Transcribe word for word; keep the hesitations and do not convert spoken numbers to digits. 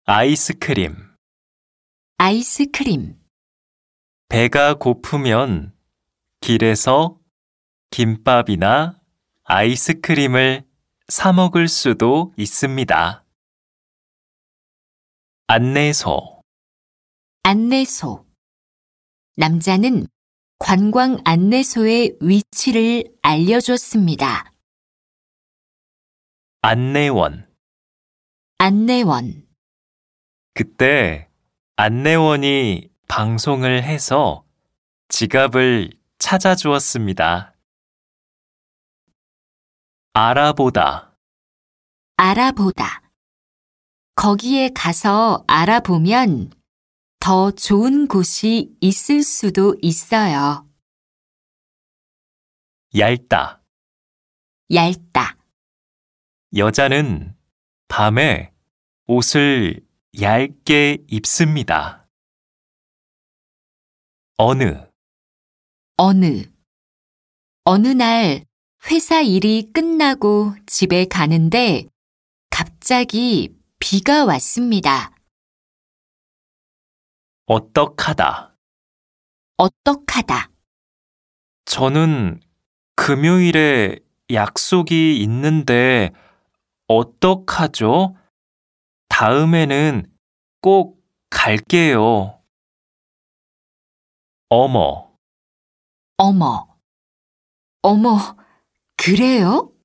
아이스크림. 아이스크림. 배가 고프면 길에서 김밥이나 아이스크림을 사 먹을 수도 있습니다. 안내소. 안내소. 남자는 관광 안내소의 위치를 알려줬습니다. 안내원. 안내원. 그때 안내원이 방송을 해서 지갑을 찾아주었습니다. 알아보다. 알아보다. 거기에 가서 알아보면 더 좋은 곳이 있을 수도 있어요. 얇다. 얇다. 여자는 밤에 옷을 얇게 입습니다. 어느. 어느. 어느 날 회사 일이 끝나고 집에 가는데 갑자기 비가 왔습니다. 어떡하다. 어떡하다. 저는 금요일에 약속이 있는데 어떡하죠? 다음에는 꼭 갈게요. 어머. 어머. 어머, 그래요?